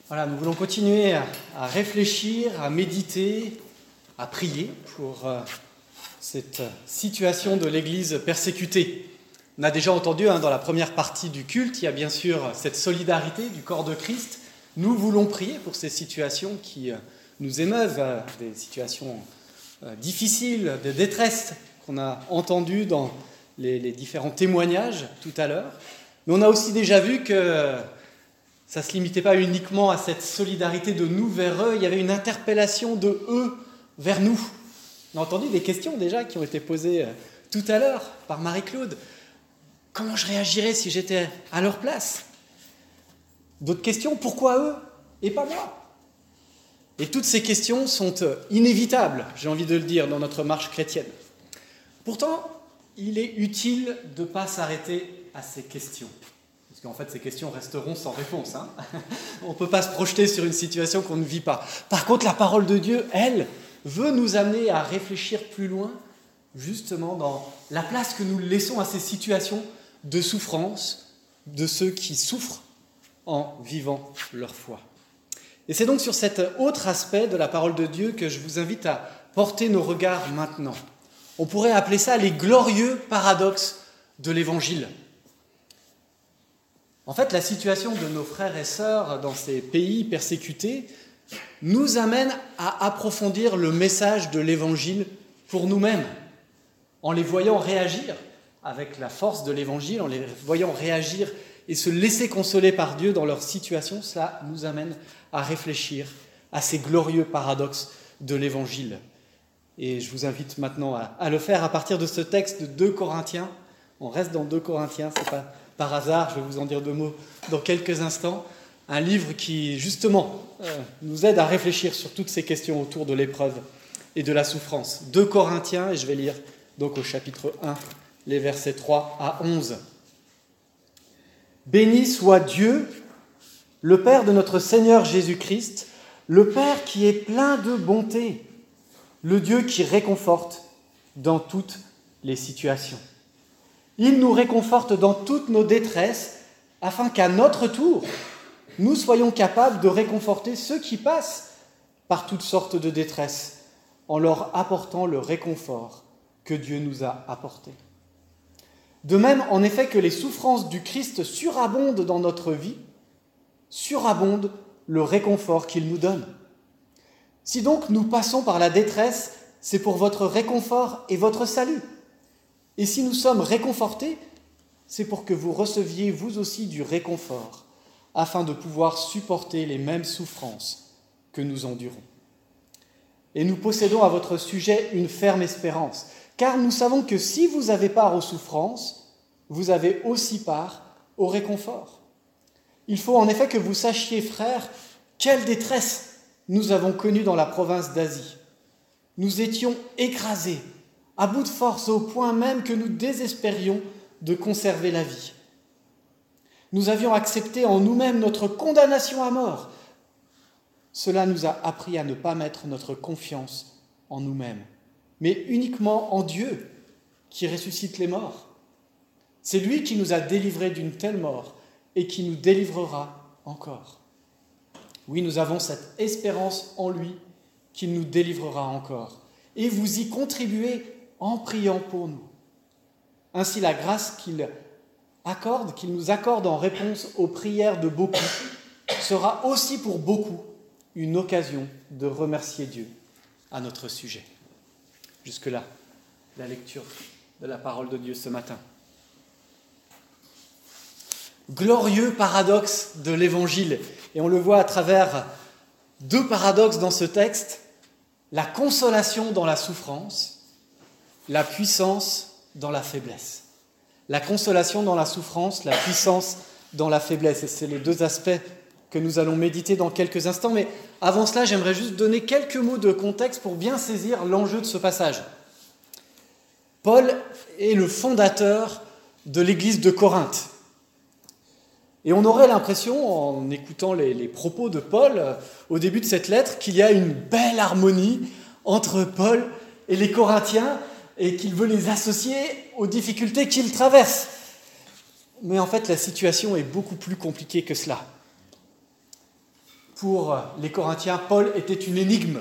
Voilà, nous voulons continuer à réfléchir, à méditer, à prier pour cette situation de l'Église persécutée. On a déjà entendu dans la première partie du culte, il y a bien sûr cette solidarité du corps de Christ. Nous voulons prier pour ces situations qui nous émeuvent, des situations difficiles, de détresse qu'on a entendues dans les différents témoignages tout à l'heure. Mais on a aussi déjà vu que ça ne se limitait pas uniquement à cette solidarité de nous vers eux, il y avait une interpellation de eux vers nous. On a entendu des questions déjà qui ont été posées tout à l'heure par Marie-Claude. Comment je réagirais si j'étais à leur place ? D'autres questions, pourquoi eux et pas moi ? Et toutes ces questions sont inévitables, j'ai envie de le dire, dans notre marche chrétienne. Pourtant, il est utile de ne pas s'arrêter à ces questions. Parce qu'en fait, ces questions resteront sans réponse. On ne peut pas se projeter sur une situation qu'on ne vit pas. Par contre, la parole de Dieu, elle, veut nous amener à réfléchir plus loin, justement dans la place que nous laissons à ces situations de souffrance, de ceux qui souffrent en vivant leur foi. Et c'est donc sur cet autre aspect de la parole de Dieu que je vous invite à porter nos regards maintenant. On pourrait appeler ça les glorieux paradoxes de l'Évangile. En fait, la situation de nos frères et sœurs dans ces pays persécutés nous amène à approfondir le message de l'Évangile pour nous-mêmes, en les voyant réagir avec la force de l'Évangile, en les voyant réagir et se laisser consoler par Dieu dans leur situation. Cela nous amène à réfléchir à ces glorieux paradoxes de l'Évangile. Et je vous invite maintenant à le faire à partir de ce texte de 2 Corinthiens. On reste dans 2 Corinthiens, c'est pas par hasard, je vais vous en dire 2 mots dans quelques instants. Un livre qui, justement, nous aide à réfléchir sur toutes ces questions autour de l'épreuve et de la souffrance. 2 Corinthiens, et je vais lire donc au chapitre 1, les versets 3 à 11. « Béni soit Dieu, le Père de notre Seigneur Jésus-Christ, le Père qui est plein de bonté, le Dieu qui réconforte dans toutes les situations. Il nous réconforte dans toutes nos détresses, afin qu'à notre tour, nous soyons capables de réconforter ceux qui passent par toutes sortes de détresses, en leur apportant le réconfort que Dieu nous a apporté. De même, en effet, que les souffrances du Christ surabondent dans notre vie, surabonde le réconfort qu'il nous donne. Si donc nous passons par la détresse, c'est pour votre réconfort et votre salut. Et si nous sommes réconfortés, c'est pour que vous receviez vous aussi du réconfort, afin de pouvoir supporter les mêmes souffrances que nous endurons. Et nous possédons à votre sujet une ferme espérance, car nous savons que si vous avez part aux souffrances, vous avez aussi part au réconfort. Il faut en effet que vous sachiez, frères, quelle détresse nous avons connue dans la province d'Asie. Nous étions écrasés, à bout de force, au point même que nous désespérions de conserver la vie. Nous avions accepté en nous-mêmes notre condamnation à mort. Cela nous a appris à ne pas mettre notre confiance en nous-mêmes, mais uniquement en Dieu qui ressuscite les morts. C'est lui qui nous a délivrés d'une telle mort et qui nous délivrera encore. Oui, nous avons cette espérance en lui qu'il nous délivrera encore. Et vous y contribuez en priant pour nous. Ainsi, la grâce qu'il nous accorde en réponse aux prières de beaucoup, sera aussi pour beaucoup une occasion de remercier Dieu à notre sujet. Jusque-là, la lecture de la parole de Dieu ce matin. Glorieux paradoxe de l'Évangile. Et on le voit à travers 2 paradoxes dans ce texte. La consolation dans la souffrance, la puissance dans la faiblesse. La consolation dans la souffrance, la puissance dans la faiblesse. Et c'est les 2 aspects que nous allons méditer dans quelques instants. Mais avant cela, j'aimerais juste donner quelques mots de contexte pour bien saisir l'enjeu de ce passage. Paul est le fondateur de l'église de Corinthe. Et on aurait l'impression, en écoutant les propos de Paul au début de cette lettre, qu'il y a une belle harmonie entre Paul et les Corinthiens et qu'il veut les associer aux difficultés qu'ils traversent. Mais en fait, la situation est beaucoup plus compliquée que cela. pour les Corinthiens, Paul était une énigme.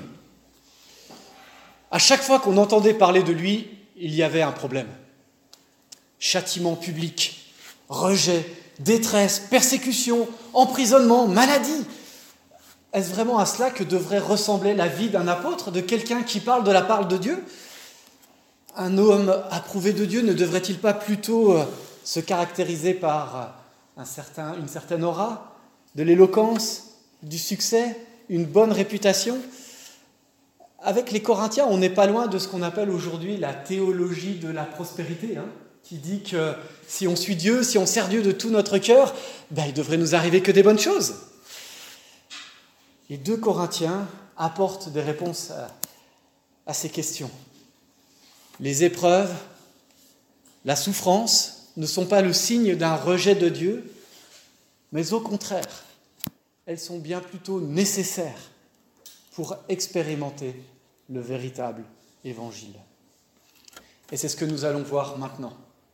À chaque fois qu'on entendait parler de lui, il y avait un problème. Châtiment public, rejet, détresse, persécution, emprisonnement, maladie. Est-ce vraiment à cela que devrait ressembler la vie d'un apôtre, de quelqu'un qui parle de la parole de Dieu ? Un homme approuvé de Dieu ne devrait-il pas plutôt se caractériser par une certaine aura, de l'éloquence, du succès, une bonne réputation ? Avec les Corinthiens, on n'est pas loin de ce qu'on appelle aujourd'hui la théologie de la prospérité, qui dit que si on suit Dieu, si on sert Dieu de tout notre cœur, il devrait nous arriver que des bonnes choses. Les 2 Corinthiens apportent des réponses à ces questions. Les épreuves, la souffrance ne sont pas le signe d'un rejet de Dieu, mais au contraire, elles sont bien plutôt nécessaires pour expérimenter le véritable évangile. Et c'est ce que nous allons voir maintenant.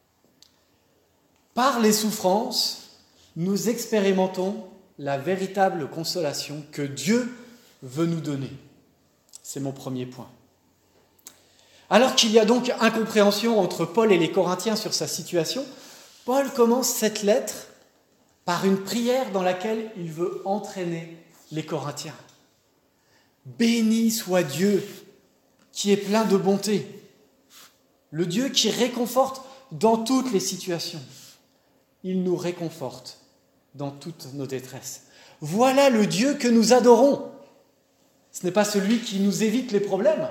Par les souffrances, nous expérimentons la véritable consolation que Dieu veut nous donner. C'est mon premier point. Alors qu'il y a donc incompréhension entre Paul et les Corinthiens sur sa situation, Paul commence cette lettre par une prière dans laquelle il veut entraîner les Corinthiens. Béni soit Dieu qui est plein de bonté, le Dieu qui réconforte dans toutes les situations. Il nous réconforte dans toutes nos détresses. Voilà le Dieu que nous adorons. Ce n'est pas celui qui nous évite les problèmes,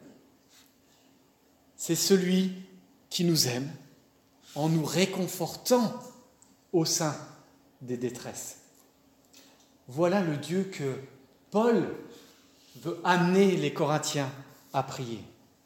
c'est celui qui nous aime en nous réconfortant au sein des détresses. Voilà le Dieu que Paul veut amener les Corinthiens à prier.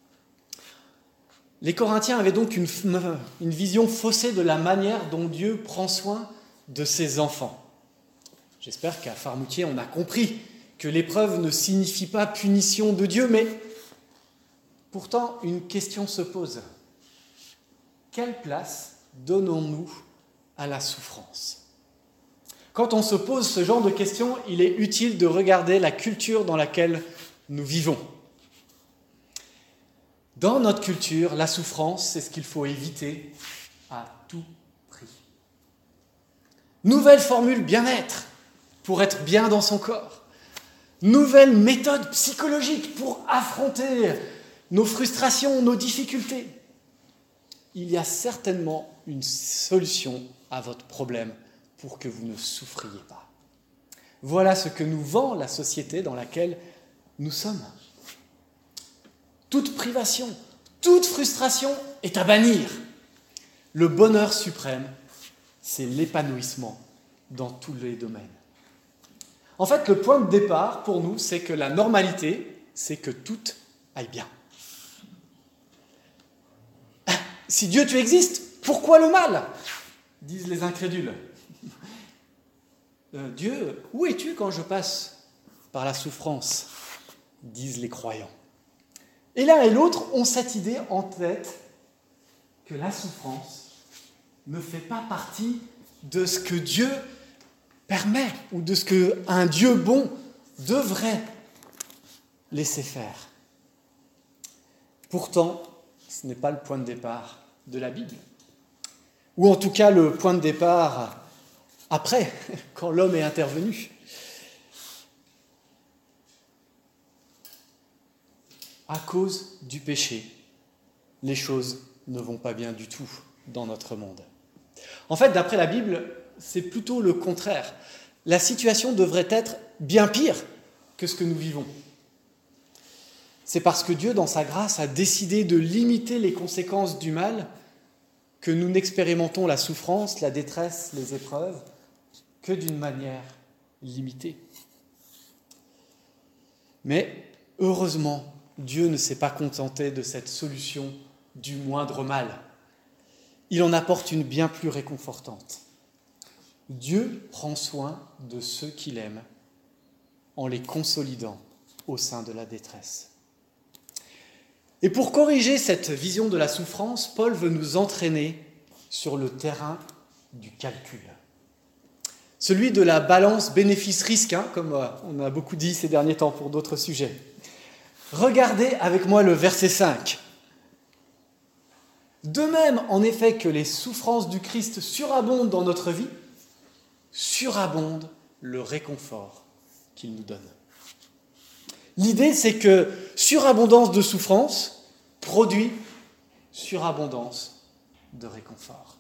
Les Corinthiens avaient donc une vision faussée de la manière dont Dieu prend soin de ses enfants. J'espère qu'à Farmoutier, on a compris que l'épreuve ne signifie pas punition de Dieu, mais pourtant, une question se pose. Quelle place donnons-nous à la souffrance ? Quand on se pose ce genre de questions, il est utile de regarder la culture dans laquelle nous vivons. Dans notre culture, la souffrance, c'est ce qu'il faut éviter à tout prix. Nouvelle formule bien-être pour être bien dans son corps. Nouvelle méthode psychologique pour affronter nos frustrations, nos difficultés. Il y a certainement une solution à votre problème pour que vous ne souffriez pas. Voilà ce que nous vend la société dans laquelle nous sommes. Toute privation, toute frustration est à bannir. Le bonheur suprême, c'est l'épanouissement dans tous les domaines. En fait, le point de départ pour nous, c'est que la normalité, c'est que tout aille bien. Si Dieu tu existes, pourquoi le mal ? Disent les incrédules. Dieu, où es-tu quand je passe par la souffrance ? Disent les croyants. Et l'un et l'autre ont cette idée en tête que la souffrance ne fait pas partie de ce que Dieu permet ou de ce qu'un Dieu bon devrait laisser faire. Pourtant, ce n'est pas le point de départ de la Bible. Ou en tout cas le point de départ après, quand l'homme est intervenu. À cause du péché, les choses ne vont pas bien du tout dans notre monde. En fait, d'après la Bible, c'est plutôt le contraire. La situation devrait être bien pire que ce que nous vivons. C'est parce que Dieu, dans sa grâce, a décidé de limiter les conséquences du mal que nous n'expérimentons la souffrance, la détresse, les épreuves que d'une manière limitée. Mais heureusement, Dieu ne s'est pas contenté de cette solution du moindre mal. Il en apporte une bien plus réconfortante. Dieu prend soin de ceux qu'il aime en les consolidant au sein de la détresse. Et pour corriger cette vision de la souffrance, Paul veut nous entraîner sur le terrain du calcul. celui de la balance bénéfice-risque, comme on a beaucoup dit ces derniers temps pour d'autres sujets. Regardez avec moi le verset 5. De même, en effet, que les souffrances du Christ surabondent dans notre vie, surabonde le réconfort qu'il nous donne. L'idée, c'est que surabondance de souffrance produit surabondance de réconfort.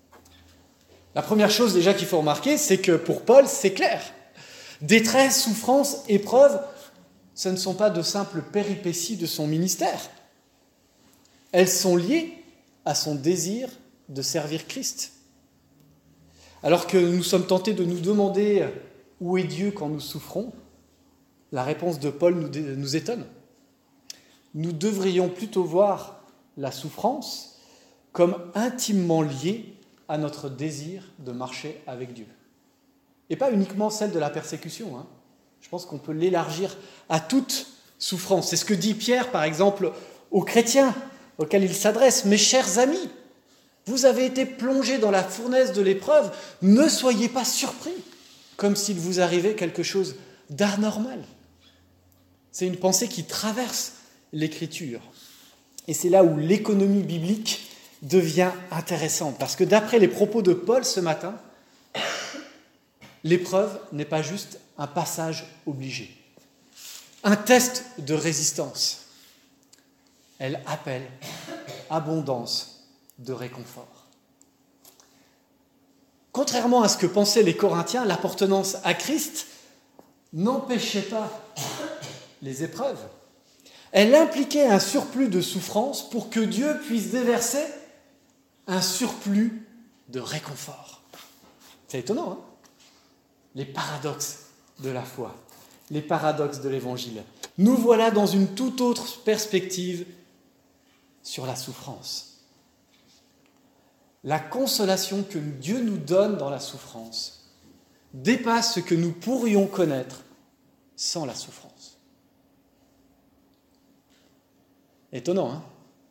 La première chose déjà qu'il faut remarquer, c'est que pour Paul, c'est clair. Détresse, souffrance, épreuve, ce ne sont pas de simples péripéties de son ministère. Elles sont liées à son désir de servir Christ. Alors que nous sommes tentés de nous demander où est Dieu quand nous souffrons, la réponse de Paul nous étonne. Nous devrions plutôt voir la souffrance comme intimement liée à notre désir de marcher avec Dieu. Et pas uniquement celle de la persécution. Je pense qu'on peut l'élargir à toute souffrance. C'est ce que dit Pierre, par exemple, aux chrétiens auxquels il s'adresse. « Mes chers amis, vous avez été plongés dans la fournaise de l'épreuve, ne soyez pas surpris, comme s'il vous arrivait quelque chose d'anormal. » C'est une pensée qui traverse l'Écriture. Et c'est là où l'économie biblique devient intéressante. Parce que d'après les propos de Paul ce matin, l'épreuve n'est pas juste un passage obligé, un test de résistance. Elle appelle abondance de réconfort. Contrairement à ce que pensaient les Corinthiens, l'appartenance à Christ n'empêchait pas les épreuves. Elle impliquait un surplus de souffrance pour que Dieu puisse déverser un surplus de réconfort. C'est étonnant, Les paradoxes de la foi, les paradoxes de l'Évangile. Nous voilà dans une toute autre perspective sur la souffrance. La consolation que Dieu nous donne dans la souffrance dépasse ce que nous pourrions connaître sans la souffrance. Étonnant,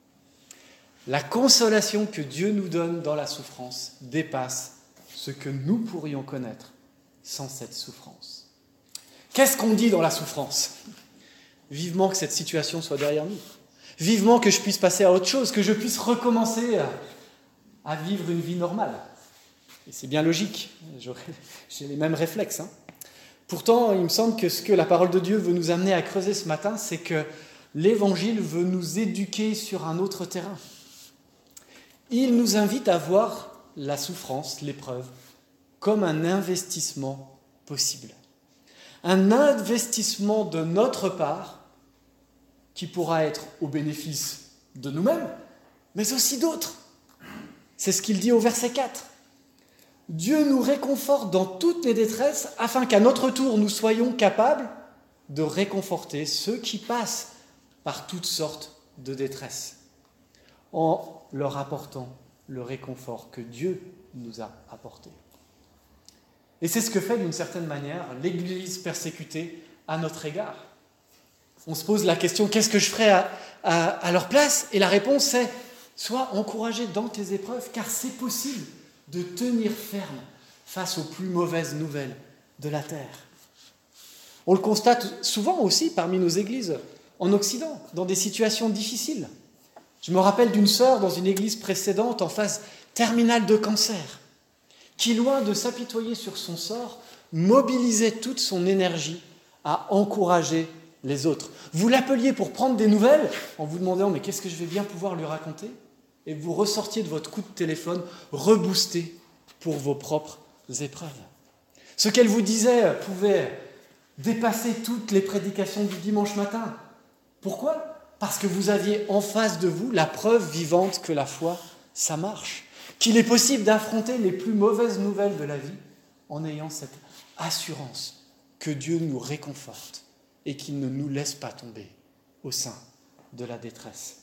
La consolation que Dieu nous donne dans la souffrance dépasse ce que nous pourrions connaître sans cette souffrance. Qu'est-ce qu'on dit dans la souffrance ? Vivement que cette situation soit derrière nous. Vivement que je puisse passer à autre chose, que je puisse recommencer à vivre une vie normale. Et c'est bien logique, j'ai les mêmes réflexes. Pourtant, il me semble que ce que la parole de Dieu veut nous amener à creuser ce matin, c'est que l'Évangile veut nous éduquer sur un autre terrain. Il nous invite à voir la souffrance, l'épreuve, comme un investissement possible. Un investissement de notre part qui pourra être au bénéfice de nous-mêmes, mais aussi d'autres. C'est ce qu'il dit au verset 4. Dieu nous réconforte dans toutes les détresses afin qu'à notre tour, nous soyons capables de réconforter ceux qui passent par toutes sortes de détresses, en leur apportant le réconfort que Dieu nous a apporté. Et c'est ce que fait d'une certaine manière l'Église persécutée à notre égard. On se pose la question, qu'est-ce que je ferais à leur place ? Et la réponse est, sois encouragé dans tes épreuves, car c'est possible de tenir ferme face aux plus mauvaises nouvelles de la terre. On le constate souvent aussi parmi nos églises en Occident, dans des situations difficiles. Je me rappelle d'une sœur dans une église précédente en phase terminale de cancer, qui, loin de s'apitoyer sur son sort, mobilisait toute son énergie à encourager les autres. Vous l'appeliez pour prendre des nouvelles en vous demandant « mais qu'est-ce que je vais bien pouvoir lui raconter ?» et vous ressortiez de votre coup de téléphone reboosté pour vos propres épreuves. Ce qu'elle vous disait pouvait dépasser toutes les prédications du dimanche matin. Pourquoi ? Parce que vous aviez en face de vous la preuve vivante que la foi, ça marche. Qu'il est possible d'affronter les plus mauvaises nouvelles de la vie en ayant cette assurance que Dieu nous réconforte et qu'il ne nous laisse pas tomber au sein de la détresse.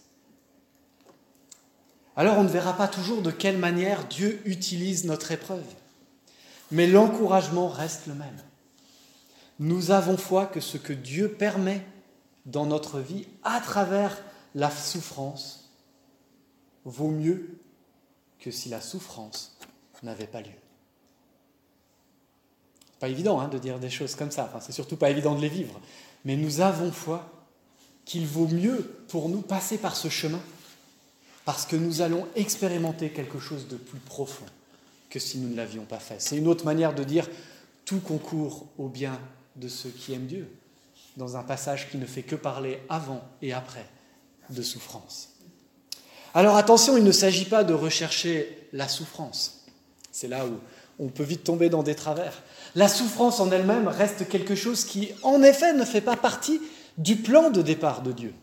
Alors on ne verra pas toujours de quelle manière Dieu utilise notre épreuve, mais l'encouragement reste le même. Nous avons foi que ce que Dieu permet dans notre vie à travers la souffrance vaut mieux que si la souffrance n'avait pas lieu. Pas évident de dire des choses comme ça, enfin, c'est surtout pas évident de les vivre. Mais nous avons foi qu'il vaut mieux pour nous passer par ce chemin parce que nous allons expérimenter quelque chose de plus profond que si nous ne l'avions pas fait. C'est une autre manière de dire « tout concourt au bien de ceux qui aiment Dieu » dans un passage qui ne fait que parler avant et après de souffrance. Alors attention, il ne s'agit pas de rechercher la souffrance. C'est là où on peut vite tomber dans des travers. La souffrance en elle-même reste quelque chose qui, en effet, ne fait pas partie du plan de départ de Dieu.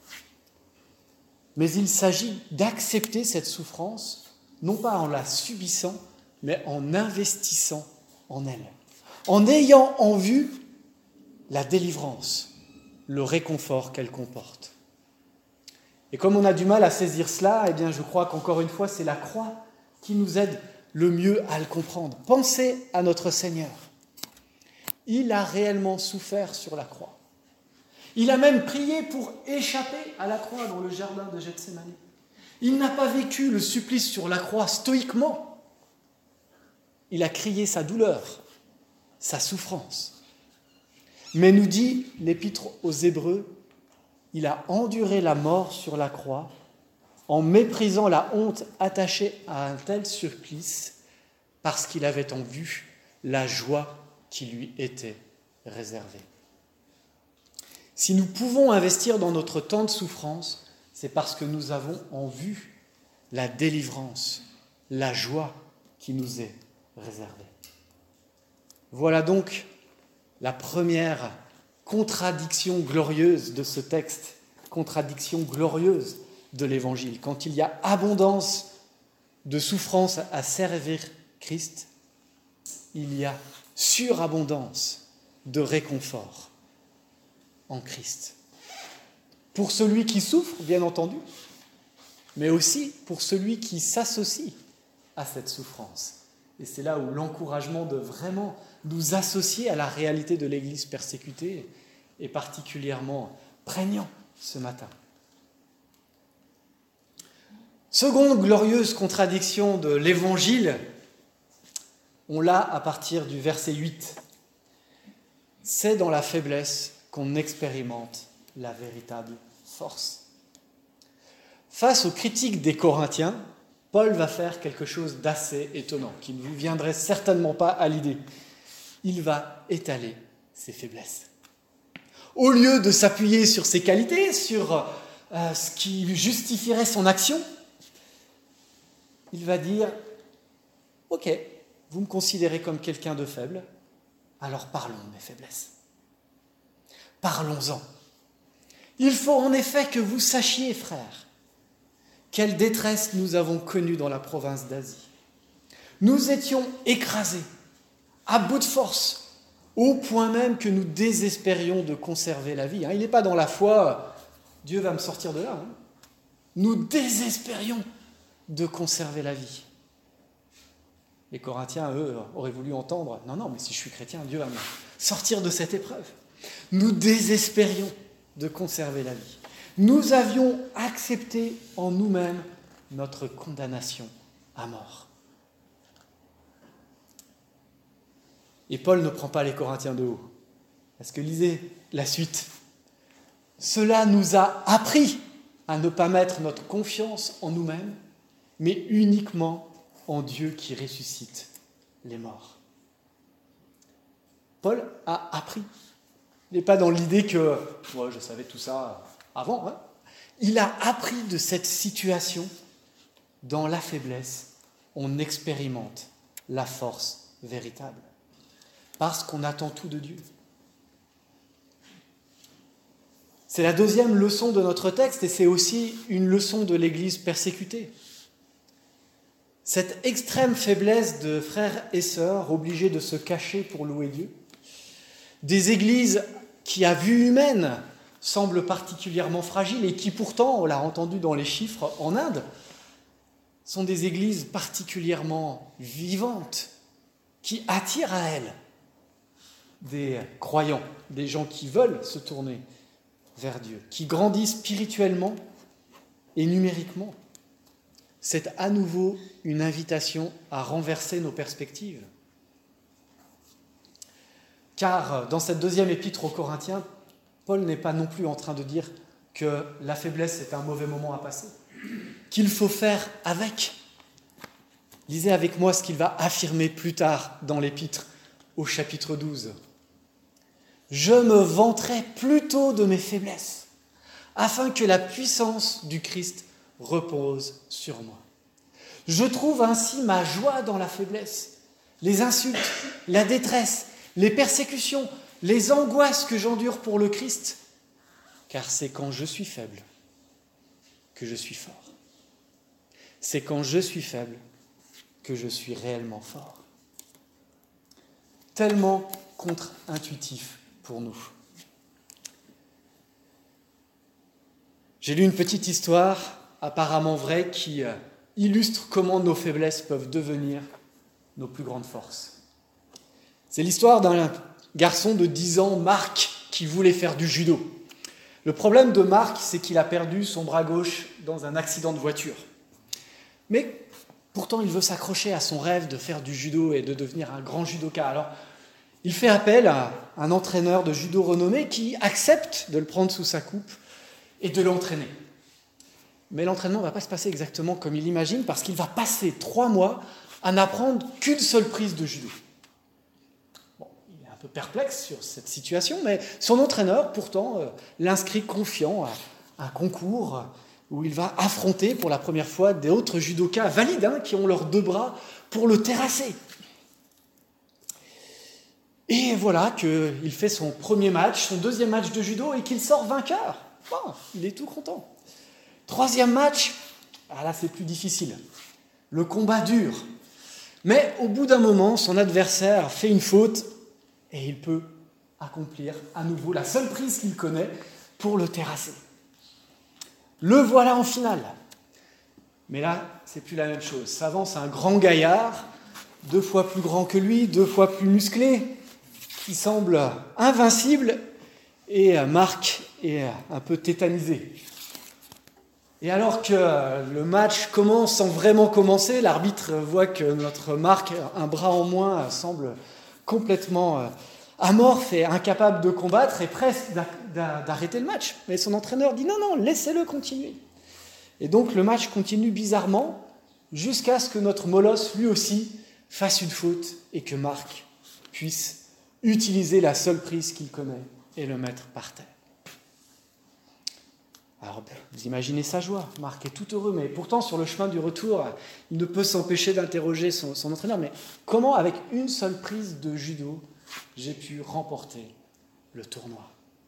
Mais il s'agit d'accepter cette souffrance, non pas en la subissant, mais en investissant en elle, en ayant en vue la délivrance, le réconfort qu'elle comporte. Et comme on a du mal à saisir cela, eh bien je crois qu'encore une fois, c'est la croix qui nous aide le mieux à le comprendre. Pensez à notre Seigneur. Il a réellement souffert sur la croix. Il a même prié pour échapper à la croix dans le jardin de Gethsémani. Il n'a pas vécu le supplice sur la croix stoïquement. Il a crié sa douleur, sa souffrance. Mais nous dit l'Épître aux Hébreux, il a enduré la mort sur la croix en méprisant la honte attachée à un tel supplice parce qu'il avait en vue la joie qui lui était réservée. Si nous pouvons investir dans notre temps de souffrance, c'est parce que nous avons en vue la délivrance, la joie qui nous est réservée. Voilà donc la première contradiction glorieuse de ce texte, contradiction glorieuse de l'Évangile. Quand il y a abondance de souffrance à servir Christ, il y a surabondance de réconfort en Christ. Pour celui qui souffre, bien entendu, mais aussi pour celui qui s'associe à cette souffrance. Et c'est là où l'encouragement de vraiment nous associer à la réalité de l'Église persécutée est particulièrement prégnant ce matin. Seconde glorieuse contradiction de l'Évangile, on l'a à partir du verset 8. C'est dans la faiblesse qu'on expérimente la véritable force. Face aux critiques des Corinthiens, Paul va faire quelque chose d'assez étonnant, qui ne vous viendrait certainement pas à l'idée. Il va étaler ses faiblesses. Au lieu de s'appuyer sur ses qualités, sur ce qui justifierait son action, il va dire « Ok, vous me considérez comme quelqu'un de faible, alors parlons de mes faiblesses. Parlons-en. Il faut en effet que vous sachiez, frères, quelle détresse nous avons connue dans la province d'Asie. Nous étions écrasés, à bout de force, au point même que nous désespérions de conserver la vie. Il n'est pas dans la foi, Dieu va me sortir de là. Nous désespérions de conserver la vie. Les Corinthiens, eux, auraient voulu entendre « Non, mais si je suis chrétien, Dieu va me sortir de cette épreuve. » Nous désespérions de conserver la vie. Nous avions accepté en nous-mêmes notre condamnation à mort. Et Paul ne prend pas les Corinthiens de haut. Parce que lisez la suite. Cela nous a appris à ne pas mettre notre confiance en nous-mêmes, mais uniquement en Dieu qui ressuscite les morts. Paul a appris. Il n'est pas dans l'idée que je savais tout ça avant. Il a appris de cette situation. Dans la faiblesse, on expérimente la force véritable. Parce qu'on attend tout de Dieu. C'est la deuxième leçon de notre texte et c'est aussi une leçon de l'Église persécutée. Cette extrême faiblesse de frères et sœurs obligés de se cacher pour louer Dieu, des églises qui, à vue humaine, semblent particulièrement fragiles et qui pourtant, on l'a entendu dans les chiffres en Inde, sont des églises particulièrement vivantes qui attirent à elles des croyants, des gens qui veulent se tourner vers Dieu, qui grandissent spirituellement et numériquement. C'est à nouveau une invitation à renverser nos perspectives. Car dans cette deuxième épître aux Corinthiens, Paul n'est pas non plus en train de dire que la faiblesse est un mauvais moment à passer, qu'il faut faire avec. Lisez avec moi ce qu'il va affirmer plus tard dans l'épître au chapitre 12. « Je me vanterai plutôt de mes faiblesses, afin que la puissance du Christ repose sur moi. Je trouve ainsi ma joie dans la faiblesse, les insultes, la détresse, les persécutions, les angoisses que j'endure pour le Christ, car c'est quand je suis faible que je suis fort. C'est quand je suis faible que je suis réellement fort. » Tellement contre-intuitif pour nous. J'ai lu une petite histoire, apparemment vraie, qui illustre comment nos faiblesses peuvent devenir nos plus grandes forces. C'est l'histoire d'un garçon de 10 ans, Marc, qui voulait faire du judo. Le problème de Marc, c'est qu'il a perdu son bras gauche dans un accident de voiture. Mais pourtant, il veut s'accrocher à son rêve de faire du judo et de devenir un grand judoka. Alors, il fait appel à un entraîneur de judo renommé qui accepte de le prendre sous sa coupe et de l'entraîner. Mais l'entraînement ne va pas se passer exactement comme il imagine, parce qu'il va passer 3 mois à n'apprendre qu'une seule prise de judo. Bon, il est un peu perplexe sur cette situation, mais son entraîneur, pourtant, l'inscrit confiant à un concours où il va affronter pour la première fois d'autres judokas valides, qui ont leurs 2 bras pour le terrasser. Et voilà qu'il fait son premier match, son deuxième match de judo, et qu'il sort vainqueur. Oh, il est tout content. 3e match, là c'est plus difficile. Le combat dure. Mais au bout d'un moment, son adversaire fait une faute et il peut accomplir à nouveau la seule prise qu'il connaît pour le terrasser. Le voilà en finale. Mais là, c'est plus la même chose. S'avance un grand gaillard, 2 fois plus grand que lui, 2 fois plus musclé, qui semble invincible, et Marc est un peu tétanisé. Et alors que le match commence sans vraiment commencer, l'arbitre voit que notre Marc, un bras en moins, semble complètement amorphe et incapable de combattre et presque d'arrêter le match. Mais son entraîneur dit non, laissez-le continuer. Et donc le match continue bizarrement jusqu'à ce que notre molosse, lui aussi, fasse une faute et que Marc puisse utiliser la seule prise qu'il connaît et le mettre par terre. Alors, vous imaginez sa joie. Marc est tout heureux, mais pourtant, sur le chemin du retour, il ne peut s'empêcher d'interroger son entraîneur. Mais comment, avec une seule prise de judo, j'ai pu remporter le tournoi ?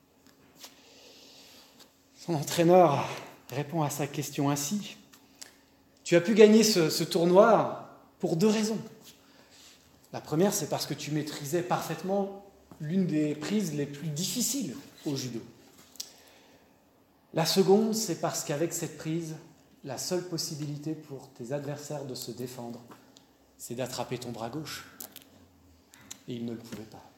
Son entraîneur répond à sa question ainsi. Tu as pu gagner ce tournoi pour 2 raisons. La première, c'est parce que tu maîtrisais parfaitement l'une des prises les plus difficiles au judo. La seconde, c'est parce qu'avec cette prise, la seule possibilité pour tes adversaires de se défendre, c'est d'attraper ton bras gauche. Et ils ne le pouvaient pas.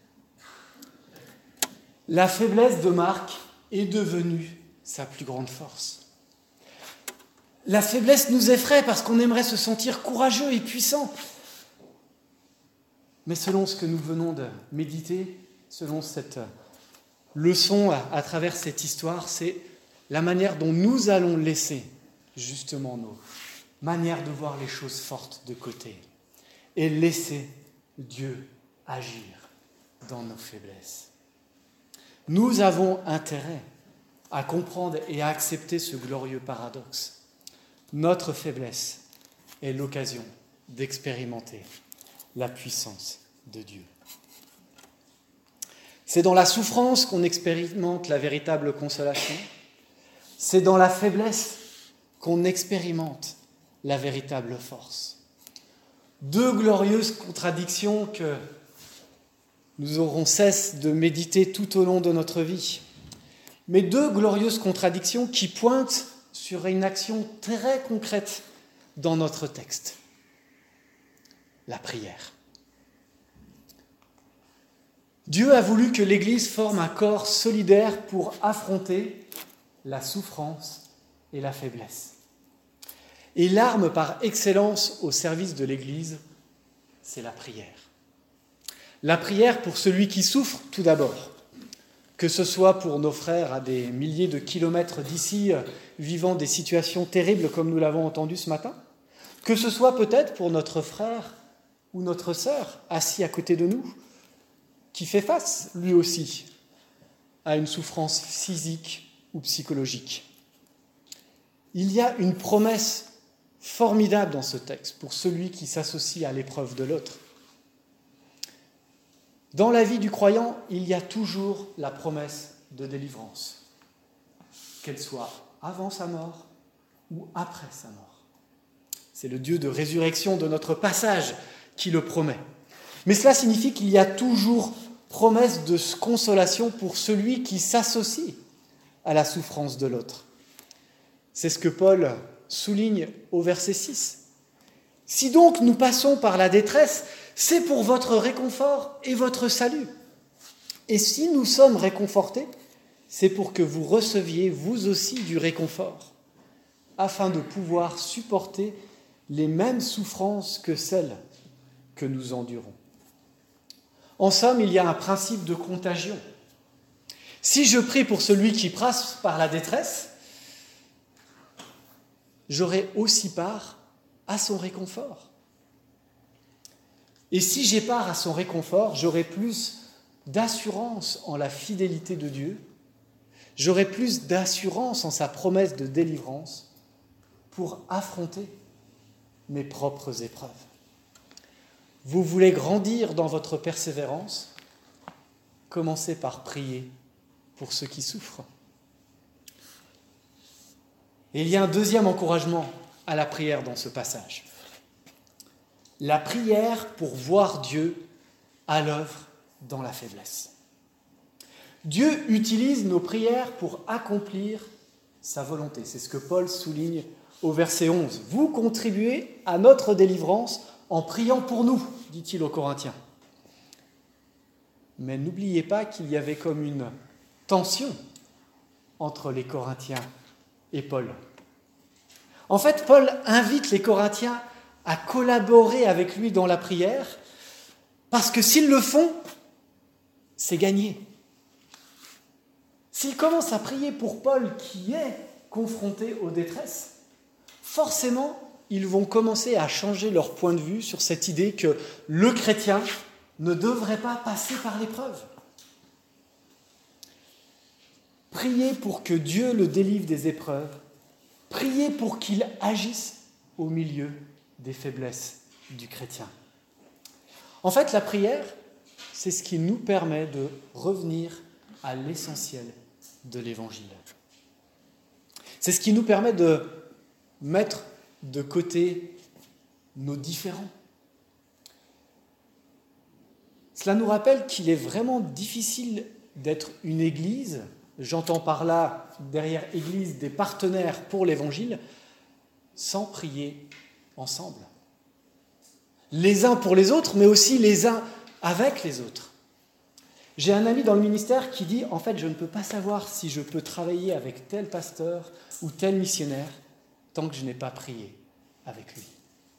La faiblesse de Marc est devenue sa plus grande force. La faiblesse nous effraie parce qu'on aimerait se sentir courageux et puissant. Mais selon ce que nous venons de méditer, selon cette leçon à travers cette histoire, c'est la manière dont nous allons laisser justement nos manières de voir les choses fortes de côté et laisser Dieu agir dans nos faiblesses. Nous avons intérêt à comprendre et à accepter ce glorieux paradoxe. Notre faiblesse est l'occasion d'expérimenter la puissance de Dieu. C'est dans la souffrance qu'on expérimente la véritable consolation. C'est dans la faiblesse qu'on expérimente la véritable force. 2 glorieuses contradictions que nous aurons cesse de méditer tout au long de notre vie. Mais 2 glorieuses contradictions qui pointent sur une action très concrète dans notre texte. La prière. Dieu a voulu que l'Église forme un corps solidaire pour affronter la souffrance et la faiblesse. Et l'arme par excellence au service de l'Église, c'est la prière. La prière pour celui qui souffre, tout d'abord. Que ce soit pour nos frères à des milliers de kilomètres d'ici, vivant des situations terribles comme nous l'avons entendu ce matin. Que ce soit peut-être pour notre frère ou notre sœur assis à côté de nous, qui fait face, lui aussi, à une souffrance physique ou psychologique. Il y a une promesse formidable dans ce texte pour celui qui s'associe à l'épreuve de l'autre. Dans la vie du croyant, il y a toujours la promesse de délivrance, qu'elle soit avant sa mort ou après sa mort. C'est le Dieu de résurrection de notre passage qui le promet. Mais cela signifie qu'il y a toujours promesse de consolation pour celui qui s'associe à la souffrance de l'autre. C'est ce que Paul souligne au verset 6. « Si donc nous passons par la détresse, c'est pour votre réconfort et votre salut. Et si nous sommes réconfortés, c'est pour que vous receviez vous aussi du réconfort, afin de pouvoir supporter les mêmes souffrances que celles que nous endurons. » En somme, il y a un principe de contagion. Si je prie pour celui qui passe par la détresse, j'aurai aussi part à son réconfort. Et si j'ai part à son réconfort, j'aurai plus d'assurance en la fidélité de Dieu, j'aurai plus d'assurance en sa promesse de délivrance pour affronter mes propres épreuves. Vous voulez grandir dans votre persévérance? Commencez par prier pour ceux qui souffrent. Et il y a un deuxième encouragement à la prière dans ce passage. La prière pour voir Dieu à l'œuvre dans la faiblesse. Dieu utilise nos prières pour accomplir sa volonté. C'est ce que Paul souligne au verset 11. « Vous contribuez à notre délivrance en priant pour nous, dit-il aux Corinthiens. » Mais n'oubliez pas qu'il y avait comme une tension entre les Corinthiens et Paul. En fait, Paul invite les Corinthiens à collaborer avec lui dans la prière, parce que s'ils le font, c'est gagné. S'ils commencent à prier pour Paul qui est confronté aux détresses, forcément, ils vont commencer à changer leur point de vue sur cette idée que le chrétien ne devrait pas passer par l'épreuve. Priez pour que Dieu le délivre des épreuves. Priez pour qu'il agisse au milieu des faiblesses du chrétien. En fait, la prière, c'est ce qui nous permet de revenir à l'essentiel de l'Évangile. C'est ce qui nous permet de mettre de côté nos différends. Cela nous rappelle qu'il est vraiment difficile d'être une église, j'entends par là, derrière église, des partenaires pour l'Évangile, sans prier ensemble. Les uns pour les autres, mais aussi les uns avec les autres. J'ai un ami dans le ministère qui dit, en fait, je ne peux pas savoir si je peux travailler avec tel pasteur ou tel missionnaire tant que je n'ai pas prié avec lui.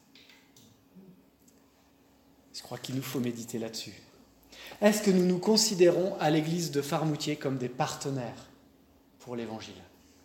Je crois qu'il nous faut méditer là-dessus. Est-ce que nous nous considérons à l'église de Farmoutier comme des partenaires pour l'Évangile?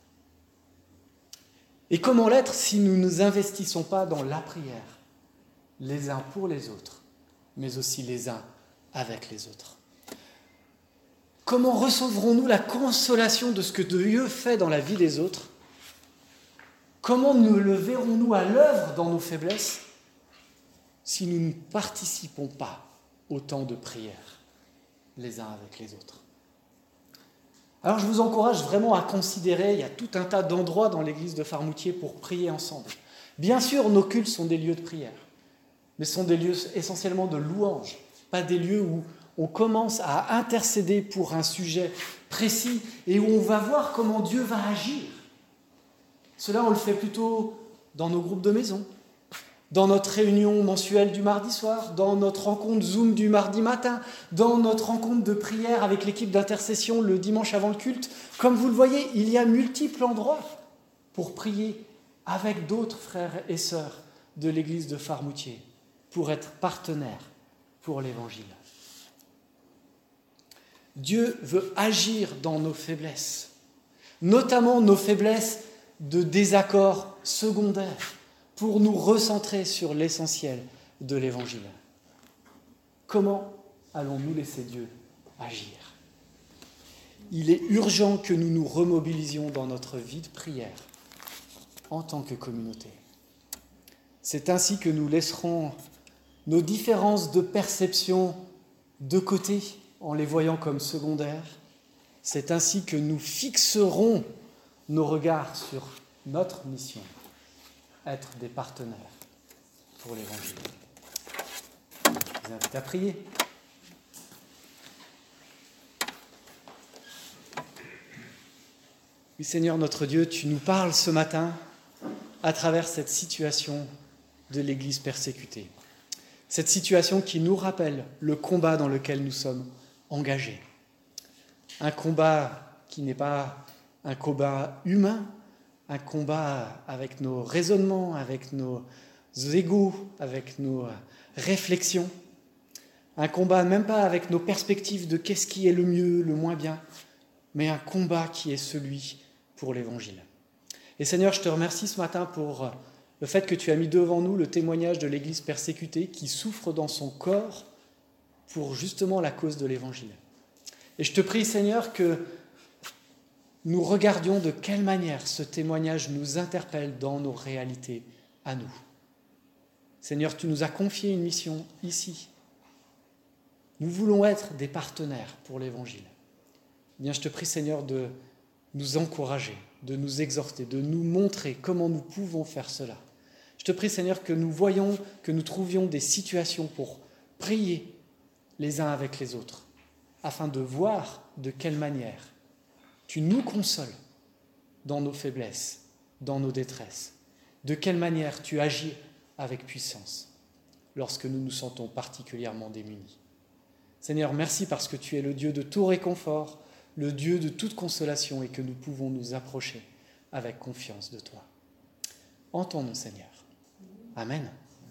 Et comment l'être si nous ne nous investissons pas dans la prière, les uns pour les autres, mais aussi les uns avec les autres? Comment recevrons-nous la consolation de ce que Dieu fait dans la vie des autres? Comment nous le verrons-nous à l'œuvre dans nos faiblesses si nous ne participons pas au temps de prière, les uns avec les autres? Alors je vous encourage vraiment à considérer, il y a tout un tas d'endroits dans l'église de Farmoutier pour prier ensemble. Bien sûr, nos cultes sont des lieux de prière, mais sont des lieux essentiellement de louange, pas des lieux où on commence à intercéder pour un sujet précis et où on va voir comment Dieu va agir. Cela, on le fait plutôt dans nos groupes de maison, dans notre réunion mensuelle du mardi soir, dans notre rencontre Zoom du mardi matin, dans notre rencontre de prière avec l'équipe d'intercession le dimanche avant le culte. Comme vous le voyez, il y a multiples endroits pour prier avec d'autres frères et sœurs de l'église de Farmoutier, pour être partenaires pour l'Évangile. Dieu veut agir dans nos faiblesses, notamment nos faiblesses de désaccords secondaires, pour nous recentrer sur l'essentiel de l'Évangile. Comment allons-nous laisser Dieu agir ? Il est urgent que nous nous remobilisions dans notre vie de prière en tant que communauté. C'est ainsi que nous laisserons nos différences de perception de côté en les voyant comme secondaires. C'est ainsi que nous fixerons nos regards sur notre mission, être des partenaires pour l'Évangile. Je vous invite à prier. Oui, Seigneur notre Dieu, tu nous parles ce matin à travers cette situation de l'Église persécutée. Cette situation qui nous rappelle le combat dans lequel nous sommes engagés. Un combat qui n'est pas un combat humain, un combat avec nos raisonnements, avec nos égos, avec nos réflexions. Un combat même pas avec nos perspectives de qu'est-ce qui est le mieux, le moins bien, mais un combat qui est celui pour l'Évangile. Et Seigneur, je te remercie ce matin pour le fait que tu as mis devant nous le témoignage de l'Église persécutée qui souffre dans son corps pour justement la cause de l'Évangile. Et je te prie, Seigneur, que nous regardions de quelle manière ce témoignage nous interpelle dans nos réalités à nous. Seigneur, tu nous as confié une mission ici. Nous voulons être des partenaires pour l'Évangile. Eh bien, je te prie, Seigneur, de nous encourager, de nous exhorter, de nous montrer comment nous pouvons faire cela. Je te prie, Seigneur, que nous voyions, que nous trouvions des situations pour prier les uns avec les autres, afin de voir de quelle manière tu nous consoles dans nos faiblesses, dans nos détresses, de quelle manière tu agis avec puissance lorsque nous nous sentons particulièrement démunis. Seigneur, merci parce que tu es le Dieu de tout réconfort, le Dieu de toute consolation et que nous pouvons nous approcher avec confiance de toi. En ton nom, Seigneur. Amen.